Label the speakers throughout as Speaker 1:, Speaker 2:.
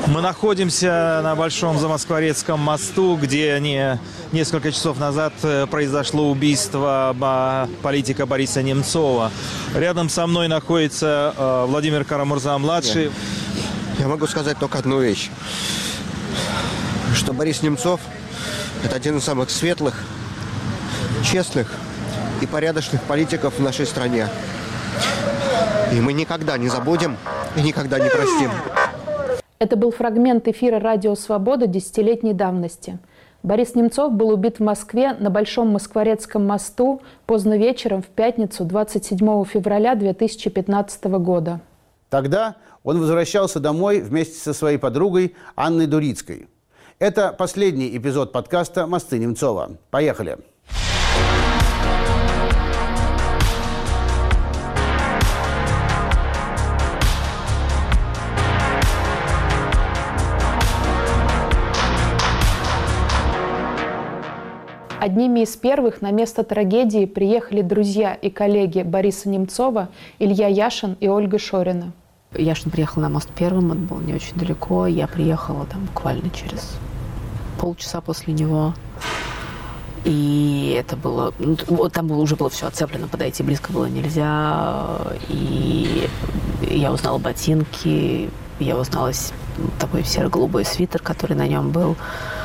Speaker 1: Мы находимся на Большом Замоскворецком мосту, где несколько часов назад произошло убийство политика Бориса Немцова. Рядом со мной находится Владимир Кара-Мурза-младший.
Speaker 2: Я могу сказать только одну вещь, что Борис Немцов – это один из самых светлых, честных и порядочных политиков в нашей стране. И мы никогда не забудем и никогда не простим.
Speaker 3: Это был фрагмент эфира «Радио Свобода» десятилетней давности. Борис Немцов был убит в Москве на Большом Москворецком мосту поздно вечером в пятницу 27 февраля 2015 года.
Speaker 4: Тогда он возвращался домой вместе со своей подругой Анной Дурицкой. Это последний эпизод подкаста «Мосты Немцова». Поехали!
Speaker 3: Одними из первых на место трагедии приехали друзья и коллеги Бориса Немцова Илья Яшин и Ольга Шорина.
Speaker 5: Яшин приехал на мост первым, он был не очень далеко. Я приехала там буквально через полчаса после него. И это было... там уже было все оцеплено, подойти близко было нельзя. И я узнала ботинки, я узнала такой серо-голубой свитер, который на нем был.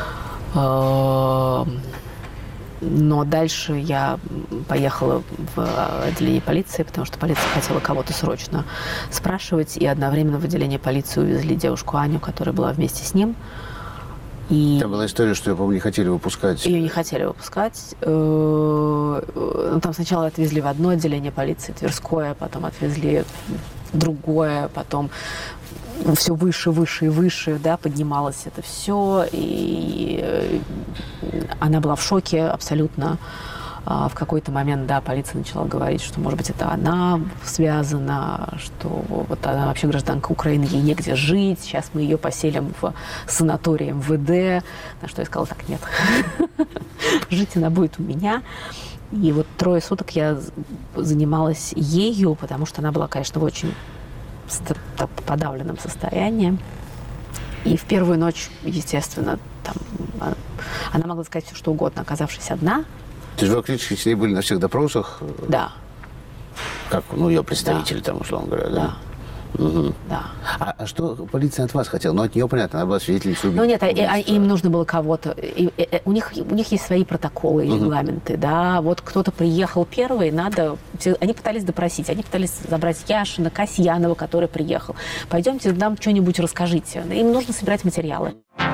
Speaker 5: Но дальше я поехала в отделение полиции, потому что полиция хотела кого-то срочно спрашивать. И одновременно в отделение полиции увезли девушку Аню, которая была вместе с ним. И
Speaker 4: Там была история, что, я помню, не хотели выпускать.
Speaker 5: Ее не хотели выпускать. Там сначала отвезли в одно отделение полиции, Тверское, потом отвезли в другое, потом все выше, выше и выше, да, поднималось это все, и она была в шоке абсолютно. В какой-то момент, да, полиция начала говорить, что, может быть, это она связана, что вот она вообще гражданка Украины, ей негде жить, сейчас мы ее поселим в санатории МВД. На что я сказала, так, нет, жить она будет у меня. И вот 3 суток я занималась ею, потому что она была, конечно, в очень подавленном состоянии. И в первую ночь, естественно, там, она могла сказать все, что угодно, оказавшись одна.
Speaker 4: То есть вы фактически с ней были на всех допросах?
Speaker 5: Да.
Speaker 4: Как, ее представители, там, условно говоря, да? Угу.
Speaker 5: Да.
Speaker 4: А что полиция от вас хотела? Ну, от нее, понятно, она была свидетельницей убийства.
Speaker 5: Ну, нет, им нужно было кого-то. У них есть свои протоколы и регламенты, да. Вот кто-то приехал первый, они пытались допросить, они пытались забрать Яшина, Касьянова, который приехал. Пойдемте, нам что-нибудь расскажите. Им нужно собирать материалы.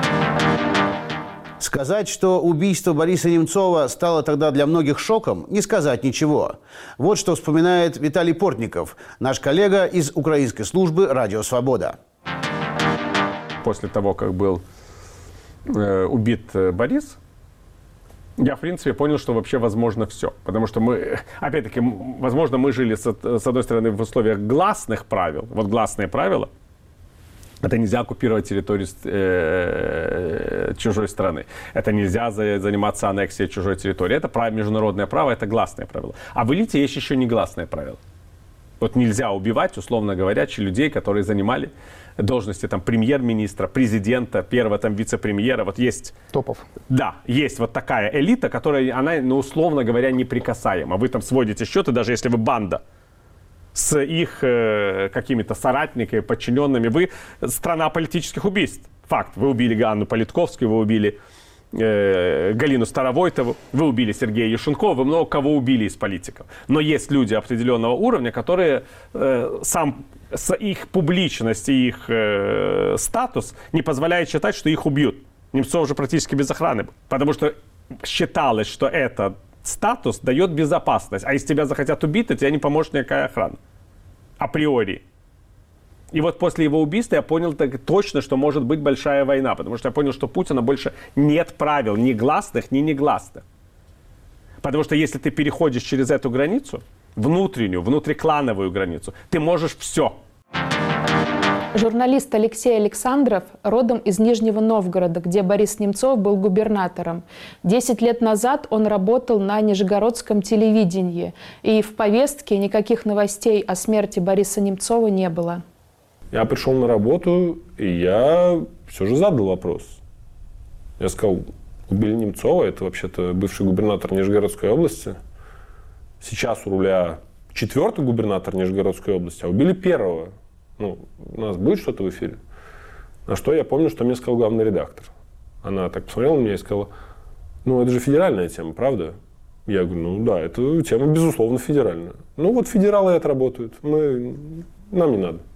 Speaker 4: Сказать, что убийство Бориса Немцова стало тогда для многих шоком, не сказать ничего. Вот что вспоминает Виталий Портников, наш коллега из украинской службы «Радио Свобода».
Speaker 6: После того, как был убит Борис, я, в принципе, понял, что вообще возможно все. Потому что мы, опять-таки, возможно, мы жили, с одной стороны, в условиях гласных правил. Вот гласные правила. Это нельзя оккупировать территорию чужой страны. Это нельзя заниматься аннексией чужой территории. Это международное право, это гласные правила. А в элите есть еще негласные правила. Вот нельзя убивать, условно говоря, людей, которые занимали должности там, премьер-министра, президента, первого там, вице-премьера. Вот есть...
Speaker 7: Топов.
Speaker 6: Да, есть вот такая элита, которая, она, условно говоря, неприкасаема. Вы там сводите счеты, даже если вы банда с их какими-то соратниками, подчиненными. Вы страна политических убийств. Факт. Вы убили Ганну Политковскую, вы убили Галину Старовойтову, вы убили Сергея Юшенкова, вы много кого убили из политиков. Но есть люди определенного уровня, которые их публичность и их статус не позволяет считать, что их убьют. Немцов уже практически без охраны. Потому что считалось, что это статус дает безопасность. А если тебя захотят убить, то тебе не поможет никакая охрана. Априори. И вот после его убийства я понял точно, что может быть большая война. Потому что я понял, что у Путина больше нет правил ни гласных, ни негласных. Потому что если ты переходишь через эту границу, внутриклановую границу, ты можешь все.
Speaker 3: Журналист Алексей Александров родом из Нижнего Новгорода, где Борис Немцов был губернатором. 10 лет назад он работал на Нижегородском телевидении. И в повестке никаких новостей о смерти Бориса Немцова не было.
Speaker 7: Я пришел на работу, и я все же задал вопрос. Я сказал, убили Немцова, это вообще-то бывший губернатор Нижегородской области. Сейчас у руля 4-й губернатор Нижегородской области, а убили 1-го. Ну, у нас будет что-то в эфире? На что я помню, что мне сказал главный редактор. Она так посмотрела на меня и сказала, ну, это же федеральная тема, правда? Я говорю, ну да, эта тема, безусловно, федеральная. Ну вот федералы и отработают, нам не надо.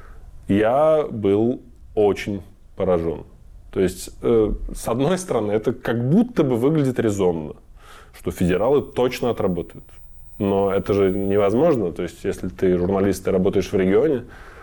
Speaker 7: Я был очень поражен. То есть, с одной стороны, это как будто бы выглядит резонно, что федералы точно отработают. Но это же невозможно. То есть, если ты журналист и работаешь в регионе.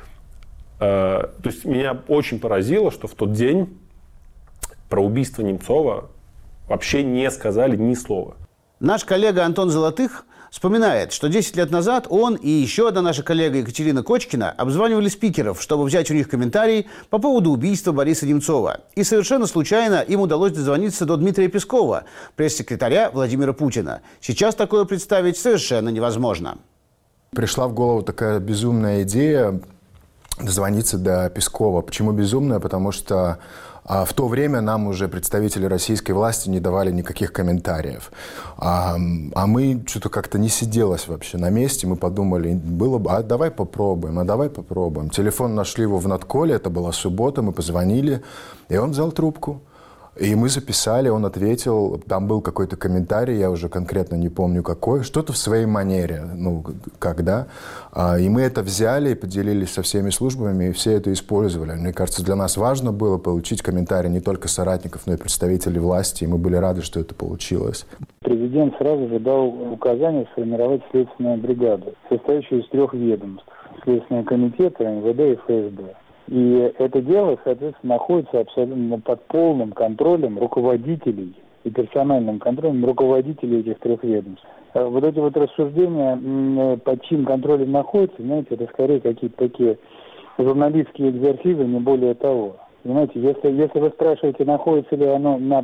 Speaker 7: То есть, меня очень поразило, что в тот день про убийство Немцова вообще не сказали ни слова.
Speaker 4: Наш коллега Антон Золотых вспоминает, что 10 лет назад он и еще одна наша коллега Екатерина Кочкина обзванивали спикеров, чтобы взять у них комментарий по поводу убийства Бориса Немцова. И совершенно случайно им удалось дозвониться до Дмитрия Пескова, пресс-секретаря Владимира Путина. Сейчас такое представить совершенно невозможно.
Speaker 8: Пришла в голову такая безумная идея дозвониться до Пескова. Почему безумная? Потому что в то время нам уже представители российской власти не давали никаких комментариев. А мы что-то как-то не сиделось вообще на месте. Мы подумали, было бы, давай попробуем. Телефон нашли его в Надколе, это была суббота, мы позвонили, и он взял трубку. И мы записали, он ответил, там был какой-то комментарий, я уже конкретно не помню какой, что-то в своей манере, когда. И мы это взяли и поделились со всеми службами, и все это использовали. Мне кажется, для нас важно было получить комментарии не только соратников, но и представителей власти, и мы были рады, что это получилось.
Speaker 9: Президент сразу же дал указание сформировать следственную бригаду, состоящую из 3 ведомств. Следственный комитет, МВД и ФСБ. И это дело, соответственно, находится абсолютно под полным контролем руководителей и персональным контролем руководителей этих 3 ведомств. Вот эти вот рассуждения, под чьим контролем находится, знаете, это скорее какие-то такие журналистские экзерсизы, не более того. Понимаете, если вы спрашиваете, находится ли оно на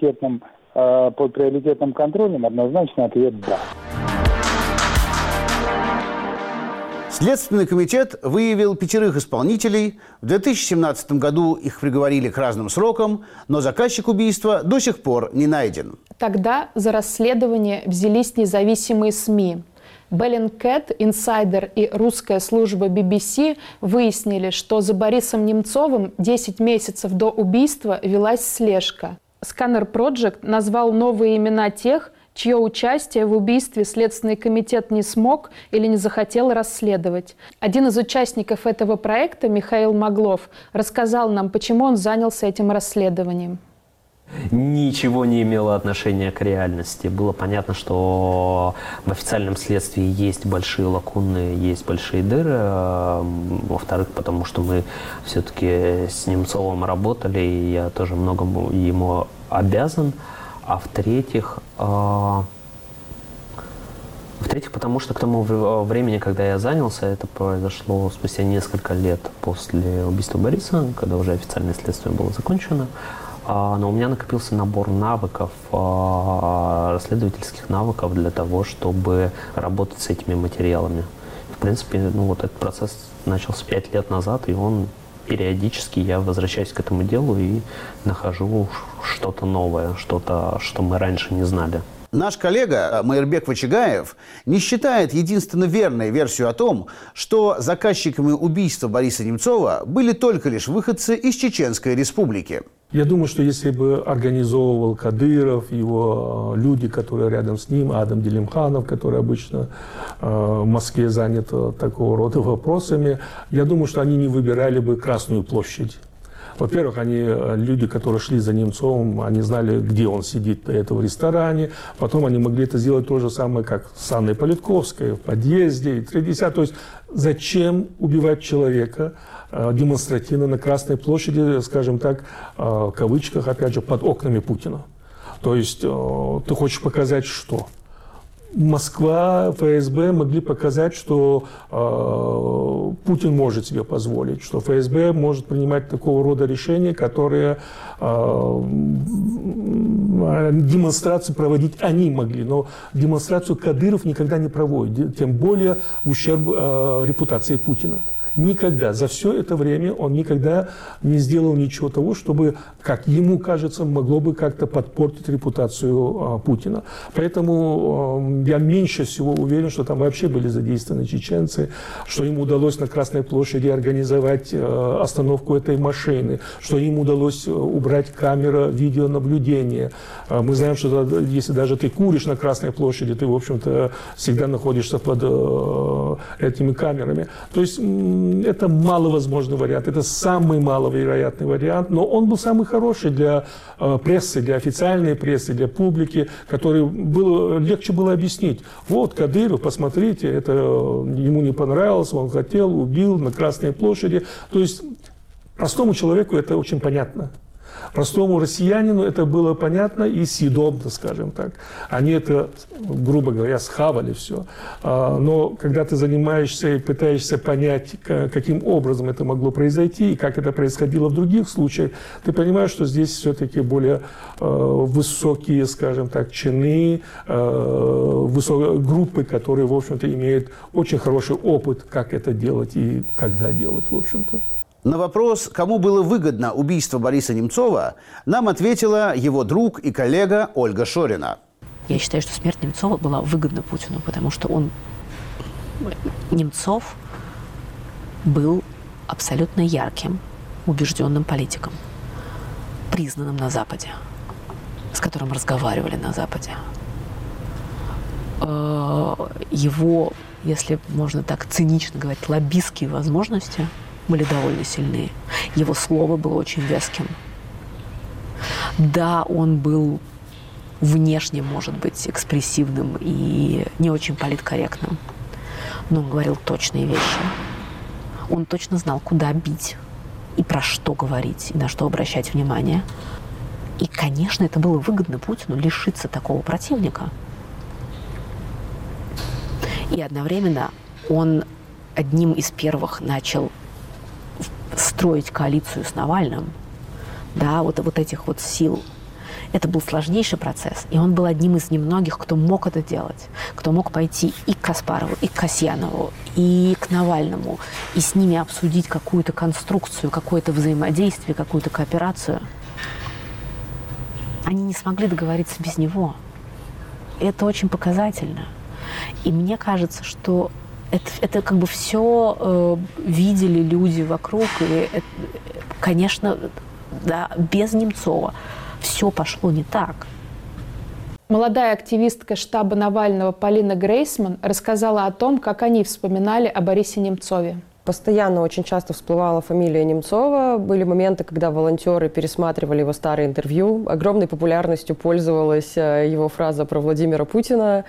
Speaker 9: под приоритетным контролем, однозначно ответ «да».
Speaker 4: Следственный комитет выявил 5 исполнителей. В 2017 году их приговорили к разным срокам, но заказчик убийства до сих пор не найден.
Speaker 3: Тогда за расследование взялись независимые СМИ. Bellingcat, Insider и русская служба BBC выяснили, что за Борисом Немцовым 10 месяцев до убийства велась слежка. Scanner Project назвал новые имена тех, чье участие в убийстве Следственный комитет не смог или не захотел расследовать. Один из участников этого проекта, Михаил Маглов, рассказал нам, почему он занялся этим расследованием.
Speaker 10: Ничего не имело отношения к реальности. Было понятно, что в официальном следствии есть большие лакуны, есть большие дыры. Во-вторых, потому что мы все-таки с Немцовым работали, и я тоже многому ему обязан. А в-третьих, потому что к тому времени, когда я занялся, это произошло спустя несколько лет после убийства Бориса, когда уже официальное следствие было закончено. Но у меня накопился набор навыков, расследовательских навыков для того, чтобы работать с этими материалами. В принципе, этот процесс начался 5 лет назад, и он периодически я возвращаюсь к этому делу и нахожу что-то новое, что-то, что мы раньше не знали.
Speaker 4: Наш коллега Майырбек Вачигаев не считает единственно верной версию о том, что заказчиками убийства Бориса Немцова были только лишь выходцы из Чеченской Республики.
Speaker 11: Я думаю, что если бы организовывал Кадыров, его люди, которые рядом с ним, Адам Делимханов, который обычно в Москве занят такого рода вопросами, я думаю, что они не выбирали бы Красную площадь. Во-первых, люди, которые шли за Немцовым, они знали, где он сидит до этого в ресторане. Потом они могли это сделать то же самое, как с Анной Политковской в подъезде. И 30. То есть зачем убивать человека демонстративно на Красной площади, скажем так, в кавычках, опять же, под окнами Путина? То есть ты хочешь показать что? Москва, ФСБ могли показать, что Путин может себе позволить, что ФСБ может принимать такого рода решения, которые демонстрации проводить они могли. Но демонстрацию Кадыров никогда не проводит, тем более в ущерб репутации Путина. никогда, за все это время он никогда не сделал ничего того, чтобы, как ему кажется, могло бы как-то подпортить репутацию Путина. Поэтому я меньше всего уверен, что там вообще были задействованы чеченцы, что им удалось на Красной площади организовать остановку этой машины, что им удалось убрать камеру видеонаблюдения. Мы знаем, что если даже ты куришь на Красной площади, ты, в общем-то, всегда находишься под этими камерами. То есть это маловозможный вариант, это самый маловероятный вариант, но он был самый хороший для прессы, для официальной прессы, для публики, который легче было объяснить. Вот Кадыров, посмотрите, это ему не понравилось, он хотел, убил на Красной площади. То есть простому человеку это очень понятно. Простому россиянину это было понятно и съедобно, скажем так. Они это, грубо говоря, схавали все. Но когда ты занимаешься и пытаешься понять, каким образом это могло произойти и как это происходило в других случаях, ты понимаешь, что здесь все-таки более высокие, скажем так, чины, группы, которые, в общем-то, имеют очень хороший опыт, как это делать и когда делать, в общем-то.
Speaker 4: На вопрос, кому было выгодно убийство Бориса Немцова, нам ответила его друг и коллега Ольга Шорина.
Speaker 5: Я считаю, что смерть Немцова была выгодна Путину, потому что Немцов был абсолютно ярким, убежденным политиком, признанным на Западе, с которым разговаривали на Западе. Его, если можно так цинично говорить, лоббистские возможности были довольно сильные. Его слово было очень веским. Да, он был внешне, может быть, экспрессивным и не очень политкорректным, но он говорил точные вещи. Он точно знал, куда бить и про что говорить, и на что обращать внимание. И, конечно, это было выгодно Путину лишиться такого противника. И одновременно он одним из первых начал строить коалицию с Навальным, да, вот этих вот сил. Это был сложнейший процесс, и он был одним из немногих, кто мог это делать, кто мог пойти и к Каспарову, и к Касьянову, и к Навальному, и с ними обсудить какую-то конструкцию, какое-то взаимодействие, какую-то кооперацию. Они не смогли договориться без него. Это очень показательно. И мне кажется, что это как бы все видели люди вокруг. И, конечно, да, без Немцова все пошло не так.
Speaker 3: Молодая активистка штаба Навального Полина Грейсман рассказала о том, как они вспоминали о Борисе Немцове.
Speaker 12: Постоянно очень часто всплывала фамилия Немцова. Были моменты, когда волонтеры пересматривали его старые интервью. Огромной популярностью пользовалась его фраза про Владимира Путина.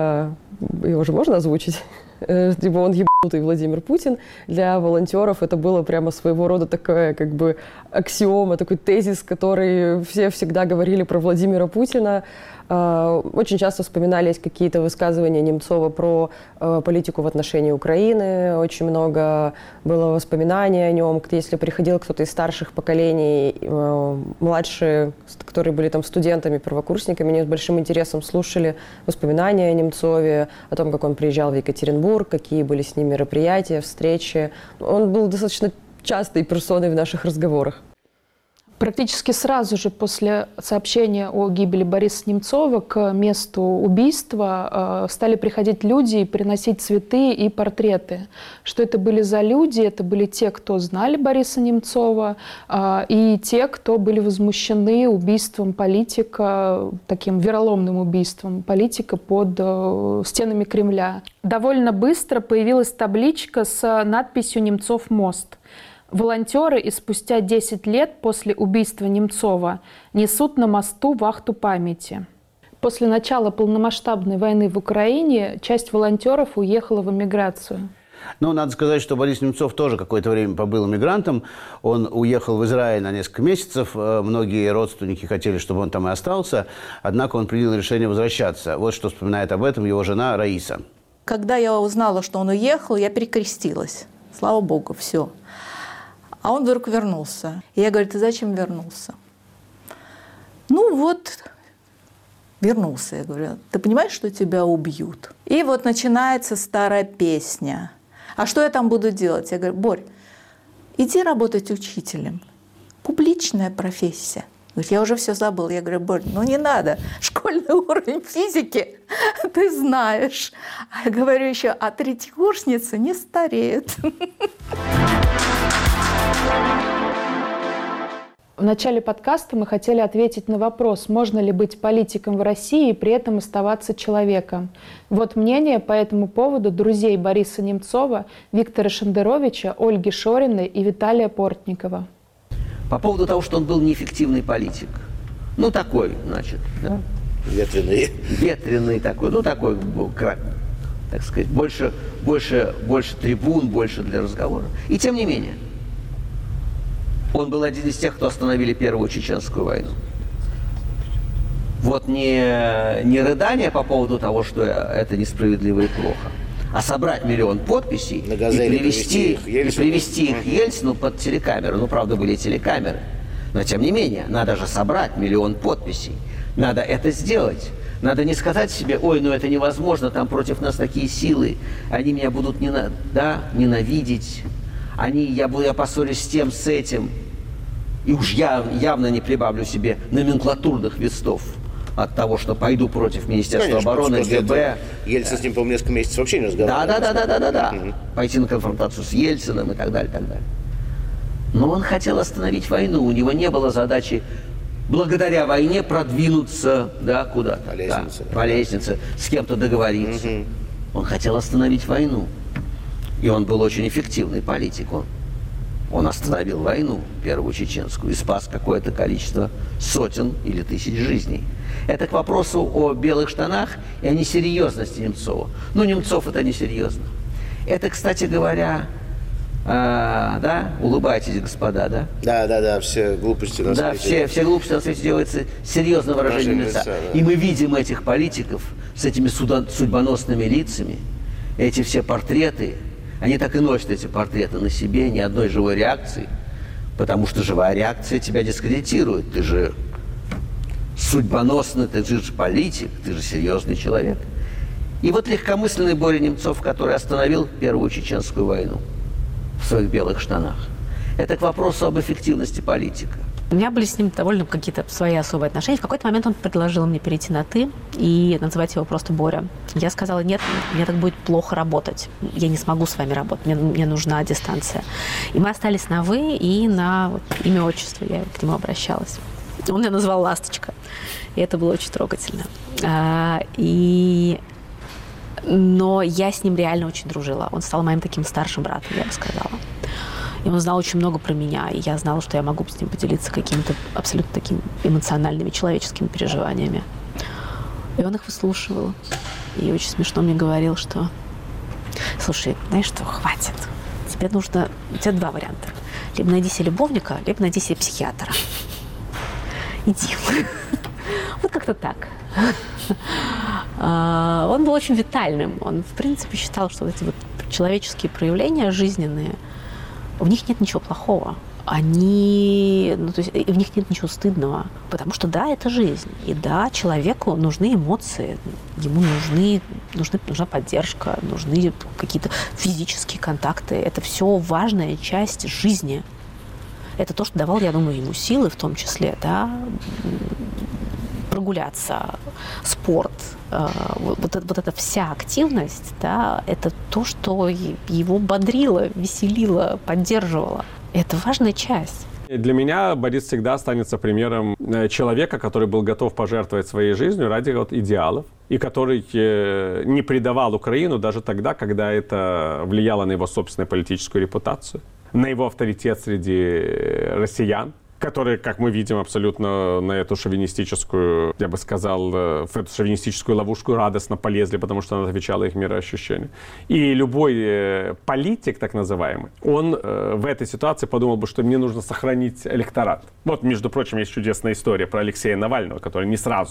Speaker 12: Его же можно озвучить? Типа он ебанутый Владимир Путин. Для волонтеров это было прямо своего рода такая как бы аксиома, такой тезис, который все всегда говорили про Владимира Путина. Очень часто вспоминались какие-то высказывания Немцова про политику в отношении Украины. Очень много было воспоминаний о нем. Если приходил кто-то из старших поколений, младшие, которые были там студентами, первокурсниками, они с большим интересом слушали воспоминания о Немцове, о том, как он приезжал в Екатеринбург, какие были с ним мероприятия, встречи. Он был достаточно частой персоной в наших разговорах.
Speaker 3: Практически сразу же после сообщения о гибели Бориса Немцова к месту убийства стали приходить люди и приносить цветы и портреты. Что это были за люди? Это были те, кто знали Бориса Немцова, и те, кто были возмущены убийством политика, таким вероломным убийством политика под стенами Кремля. Довольно быстро появилась табличка с надписью «Немцов мост». Волонтеры и спустя 10 лет после убийства Немцова несут на мосту вахту памяти. После начала полномасштабной войны в Украине часть волонтеров уехала в эмиграцию.
Speaker 4: Ну, надо сказать, что Борис Немцов тоже какое-то время побыл эмигрантом. Он уехал в Израиль на несколько месяцев. Многие родственники хотели, чтобы он там и остался. Однако он принял решение возвращаться. Вот что вспоминает об этом его жена Раиса.
Speaker 13: Когда я узнала, что он уехал, я перекрестилась. Слава Богу, все. А он вдруг вернулся. И я говорю, ты зачем вернулся? Ну вот, вернулся. Я говорю, ты понимаешь, что тебя убьют? И вот начинается старая песня. А что я там буду делать? Я говорю: Борь, иди работать учителем. Публичная профессия. Говорит: я уже все забыл. Я говорю: Борь, ну не надо. Школьный уровень физики ты знаешь. А я говорю еще: а третьекурсницы не стареют.
Speaker 3: В начале подкаста мы хотели ответить на вопрос, можно ли быть политиком в России и при этом оставаться человеком. Вот мнение по этому поводу друзей Бориса Немцова, Виктора Шендеровича, Ольги Шориной и Виталия Портникова.
Speaker 14: По поводу того, что он был неэффективный политик. Ну, такой, значит, да? Ветреный такой, ну, такой, так сказать, больше трибун, больше для разговора. И тем не менее, он был один из тех, кто остановили Первую Чеченскую войну. Вот не рыдание по поводу того, что это несправедливо и плохо, а собрать 1 миллион подписей и привести их Ельцину под телекамеру. Ну, правда, были телекамеры. Но, тем не менее, надо же собрать 1 миллион подписей. Надо это сделать. Надо не сказать себе: ой, ну это невозможно, там против нас такие силы, они меня будут ненавидеть, я поссорюсь с тем, с этим. И уж я явно не прибавлю себе номенклатурных вестов от того, что пойду против Министерства обороны, ГБ.
Speaker 4: Ельцин с ним, по-моему, несколько месяцев вообще не разговаривал.
Speaker 14: Да. Пойти на конфронтацию с Ельциным и так далее, так далее. Но он хотел остановить войну. У него не было задачи благодаря войне продвинуться куда-то. По лестнице. С кем-то договориться. Он хотел остановить войну. И он был очень эффективный политик. Он остановил войну, Первую Чеченскую, и спас какое-то количество сотен или тысяч жизней. Это к вопросу о белых штанах и о несерьезности Немцова. Ну, Немцов это несерьезно. Это, кстати говоря, улыбайтесь, господа, да?
Speaker 4: Да, все глупости на свете.
Speaker 14: Да, все глупости на свете делаются серьезным выражением лица. Да. И мы видим этих политиков с этими судьбоносными лицами, эти все портреты. Они так и носят эти портреты на себе, ни одной живой реакции, потому что живая реакция тебя дискредитирует. Ты же судьбоносный, ты же политик, ты же серьезный человек. И вот легкомысленный Боря Немцов, который остановил Первую Чеченскую войну в своих белых штанах. Это к вопросу об эффективности политика.
Speaker 5: У меня были с ним довольно какие-то свои особые отношения. В какой-то момент он предложил мне перейти на «ты» и называть его просто Боря. Я сказала: нет, мне так будет плохо работать. Я не смогу с вами работать, мне нужна дистанция. И мы остались на «вы» и на имя, отчество. Я к нему обращалась. Он меня назвал «Ласточка». И это было очень трогательно. Но я с ним реально очень дружила. Он стал моим таким старшим братом, я бы сказала. И он знал очень много про меня, и я знала, что я могу с ним поделиться какими-то абсолютно такими эмоциональными, человеческими переживаниями. И он их выслушивал. И очень смешно мне говорил, что: слушай, знаешь что, хватит. Тебе нужно... У тебя 2 варианта. Либо найди себе любовника, либо найди себе психиатра. Иди. Вот как-то так. Он был очень витальным. Он, в принципе, считал, что эти вот человеческие проявления жизненные, в них нет ничего плохого. В них нет ничего стыдного. Потому что, да, это жизнь. И да, человеку нужны эмоции. Ему нужна поддержка, нужны какие-то физические контакты. Это все важная часть жизни. Это то, что давало, я думаю, ему силы в том числе, да, прогуляться, спорт, вот эта вся активность, да, это то, что его бодрило, веселило, поддерживало. Это важная часть.
Speaker 6: Для меня Борис всегда останется примером человека, который был готов пожертвовать своей жизнью ради идеалов, и который не предавал Украину даже тогда, когда это влияло на его собственную политическую репутацию, на его авторитет среди россиян, которые, как мы видим, абсолютно на эту шовинистическую, я бы сказал, в эту шовинистическую ловушку радостно полезли, потому что она отвечала их мироощущению. И любой политик, так называемый, он в этой ситуации подумал бы, что мне нужно сохранить электорат. Вот, между прочим, есть чудесная история про Алексея Навального, который не сразу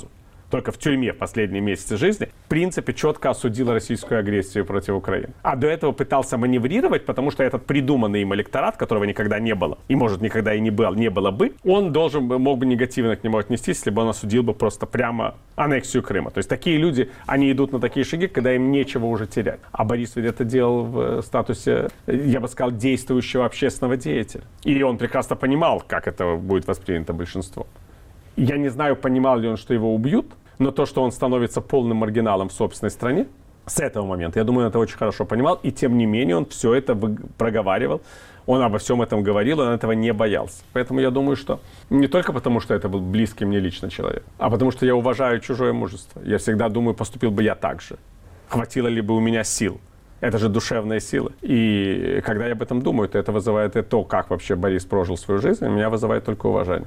Speaker 6: только в тюрьме в последние месяцы жизни, в принципе, четко осудил российскую агрессию против Украины. А до этого пытался маневрировать, потому что этот придуманный им электорат, которого никогда не было, и, может, никогда и не было бы, он мог бы негативно к нему отнестись, если бы он осудил бы просто прямо аннексию Крыма. То есть такие люди, они идут на такие шаги, когда им нечего уже терять. А Борис ведь это делал в статусе, я бы сказал, действующего общественного деятеля. И он прекрасно понимал, как это будет воспринято большинством. Я не знаю, понимал ли он, что его убьют, но то, что он становится полным маргиналом в собственной стране, с этого момента, я думаю, он это очень хорошо понимал, и тем не менее он все это проговаривал, он обо всем этом говорил, он этого не боялся. Поэтому я думаю, что не только потому, что это был близкий мне лично человек, а потому что я уважаю чужое мужество. Я всегда думаю, поступил бы я так же. Хватило ли бы у меня сил? Это же душевная сила. И когда я об этом думаю, то это вызывает и то, как вообще Борис прожил свою жизнь, меня вызывает только уважение.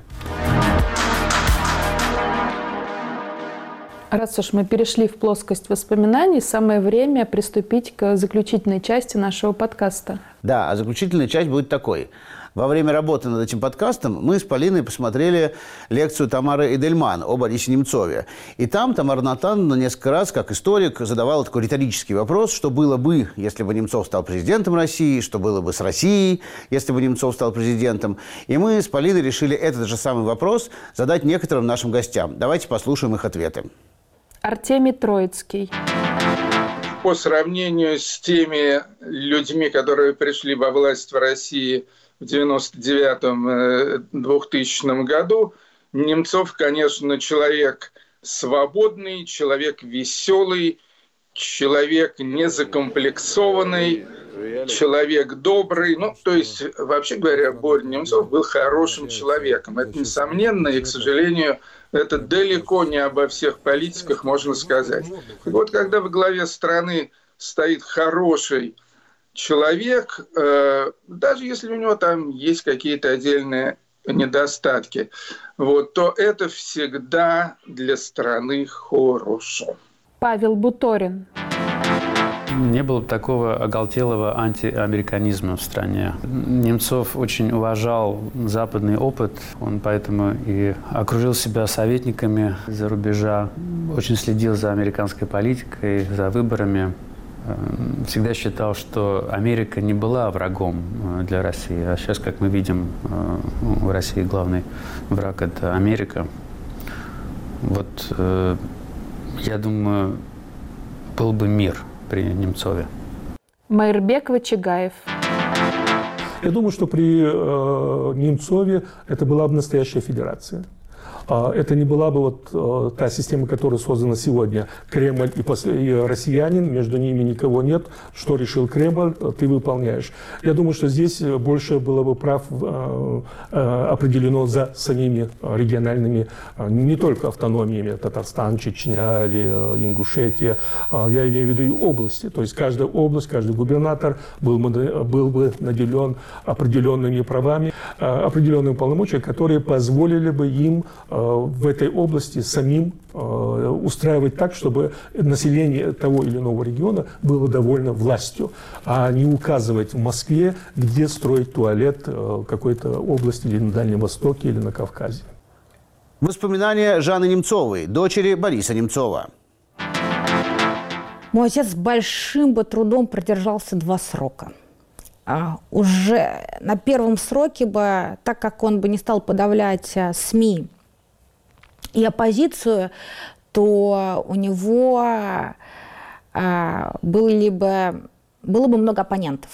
Speaker 3: Раз уж мы перешли в плоскость воспоминаний, самое время приступить к заключительной части нашего подкаста.
Speaker 4: Да, а заключительная часть будет такой. Во время работы над этим подкастом мы с Полиной посмотрели лекцию Тамары Эдельман о Борисе Немцове. И там Тамара Натановна несколько раз, как историк, задавала такой риторический вопрос, что было бы, если бы Немцов стал президентом России, что было бы с Россией, если бы Немцов стал президентом. И мы с Полиной решили этот же самый вопрос задать некоторым нашим гостям. Давайте послушаем их ответы.
Speaker 3: Артемий Троицкий.
Speaker 15: По сравнению с теми людьми, которые пришли во власть в России в 1999-2000 году, Немцов, конечно, человек свободный, человек веселый, человек незакомплексованный, человек добрый. Ну, то есть, вообще говоря, Боря Немцов был хорошим человеком. Это несомненно, и, к сожалению, это далеко не обо всех политиках можно сказать. И вот когда во главе страны стоит хороший человек, даже если у него там есть какие-то отдельные недостатки, вот, то это всегда для страны хорошо.
Speaker 3: Павел Буторин.
Speaker 16: Не было такого оголтелого антиамериканизма в стране. Немцов очень уважал западный опыт, он поэтому и окружил себя советниками из-за рубежа, очень следил за американской политикой, за выборами. Всегда считал, что Америка не была врагом для России, а сейчас, как мы видим, у России главный враг – это Америка. Вот, я думаю, был бы мир при Немцове.
Speaker 3: Майырбек Вачигаев.
Speaker 11: Я думаю, что при Немцове это была бы настоящая федерация. Это не была бы вот та система, которая создана сегодня. Кремль и россиянин, между ними никого нет. Что решил Кремль, ты выполняешь. Я думаю, что здесь больше было бы прав определено за самими региональными, не только автономиями, Татарстан, Чечня или Ингушетия. Я имею в виду и области. То есть каждая область, каждый губернатор был бы наделен определенными правами, определенными полномочиями, которые позволили бы им в этой области самим устраивать так, чтобы население того или иного региона было довольно властью, а не указывать в Москве, где строить туалет какой-то области или на Дальнем Востоке, или на Кавказе.
Speaker 4: Воспоминания Жанны Немцовой, дочери Бориса Немцова.
Speaker 17: Мой отец с большим бы трудом продержался 2 срока. Уже на первом сроке бы, так как он бы не стал подавлять СМИ и оппозицию, то у него было бы много оппонентов.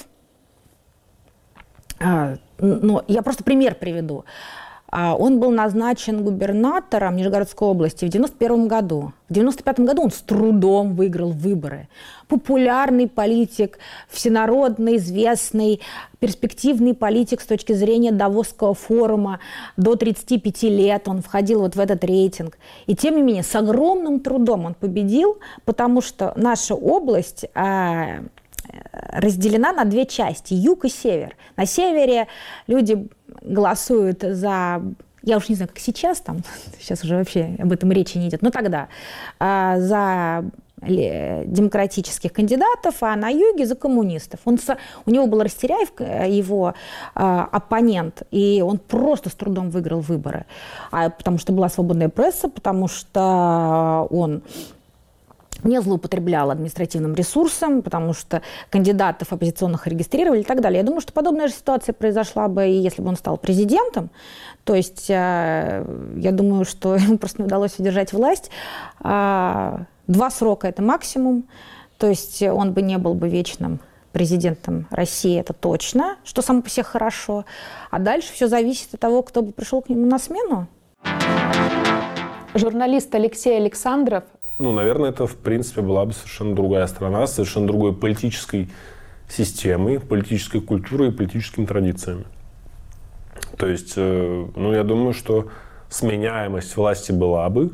Speaker 17: Но я просто пример приведу. Он был назначен губернатором Нижегородской области в 1991 году. В 1995 году он с трудом выиграл выборы. Популярный политик, всенародно известный, перспективный политик с точки зрения Давосского форума. До 35 лет он входил вот в этот рейтинг. И тем не менее, с огромным трудом он победил, потому что наша область разделена на 2 части, юг и север. На севере люди голосуют за, я уж не знаю, как сейчас, там, сейчас уже вообще об этом речи не идет, но тогда за демократических кандидатов, а на юге за коммунистов. У него был Растеряев, его оппонент, и он просто с трудом выиграл выборы. Потому что была свободная пресса, потому что он не злоупотреблял административным ресурсом, потому что кандидатов оппозиционных регистрировали и так далее. Я думаю, что подобная же ситуация произошла бы, и если бы он стал президентом. То есть я думаю, что ему просто не удалось удержать власть. 2 срока – это максимум. То есть он бы не был бы вечным президентом России, это точно, что само по себе хорошо. А дальше все зависит от того, кто бы пришел к нему на смену.
Speaker 3: Журналист Алексей Александров.
Speaker 7: Наверное, это, в принципе, была бы совершенно другая страна, с совершенно другой политической системой, политической культурой и политическими традициями. То есть, я думаю, что сменяемость власти была бы.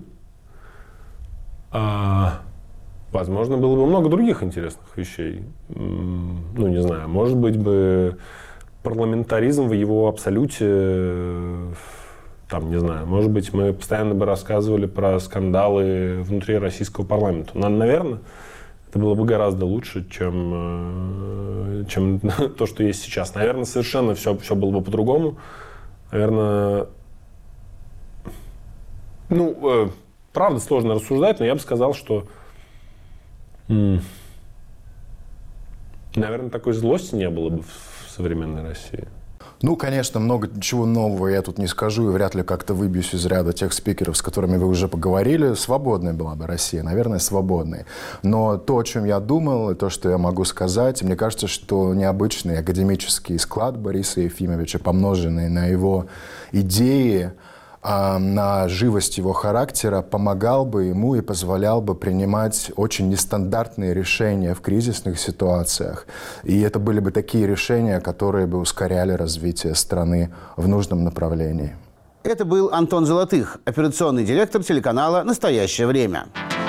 Speaker 7: Возможно, было бы много других интересных вещей. Не знаю, может быть, бы парламентаризм в его абсолюте... Не знаю, может быть, мы постоянно бы рассказывали про скандалы внутри российского парламента. Наверное, это было бы гораздо лучше, чем то, что есть сейчас. Наверное, совершенно все было бы по-другому. Наверное, правда сложно рассуждать, но я бы сказал, что, наверное, такой злости не было бы в современной России.
Speaker 8: Конечно, много чего нового я тут не скажу и вряд ли как-то выбьюсь из ряда тех спикеров, с которыми вы уже поговорили. Свободная была бы Россия, наверное, свободной. Но то, о чем я думал, и то, что я могу сказать, мне кажется, что необычный академический склад Бориса Ефимовича, помноженный на его идеи, на живость его характера, помогал бы ему и позволял бы принимать очень нестандартные решения в кризисных ситуациях. И это были бы такие решения, которые бы ускоряли развитие страны в нужном направлении.
Speaker 4: Это был Антон Золотых, операционный директор телеканала «Настоящее время».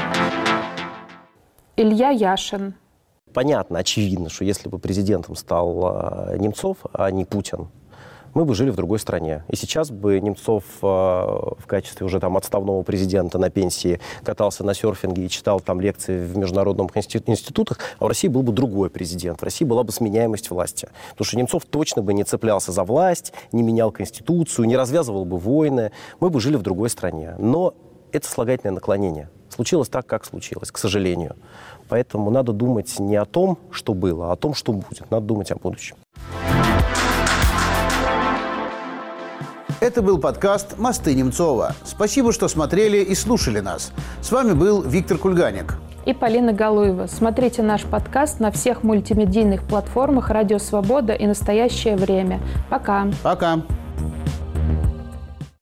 Speaker 3: Илья Яшин.
Speaker 18: Понятно, очевидно, что если бы президентом стал Немцов, а не Путин, мы бы жили в другой стране. И сейчас бы Немцов в качестве уже отставного президента на пенсии катался на серфинге и читал там лекции в международных институтах, а в России был бы другой президент. В России была бы сменяемость власти. Потому что Немцов точно бы не цеплялся за власть, не менял конституцию, не развязывал бы войны. Мы бы жили в другой стране. Но это слагательное наклонение. Случилось так, как случилось, к сожалению. Поэтому надо думать не о том, что было, а о том, что будет. Надо думать о будущем.
Speaker 4: Это был подкаст «Мосты Немцова». Спасибо, что смотрели и слушали нас. С вами был Виктор Кульганик.
Speaker 3: И Полина Галуева. Смотрите наш подкаст на всех мультимедийных платформах «Радио Свобода» и «Настоящее время». Пока.
Speaker 4: Пока.